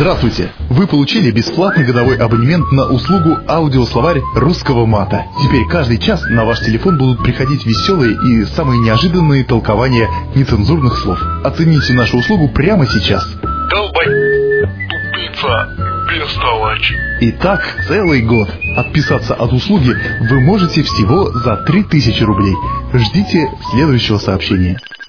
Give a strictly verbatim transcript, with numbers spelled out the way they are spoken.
Здравствуйте! Вы получили бесплатный годовой абонемент на услугу аудиословарь русского мата. Теперь каждый час на ваш телефон будут приходить веселые и самые неожиданные толкования нецензурных слов. Оцените нашу услугу прямо сейчас. Долбай... Тупица... Бестолочь. Итак, целый год. Отписаться от услуги вы можете всего за три тысячи рублей. Ждите следующего сообщения.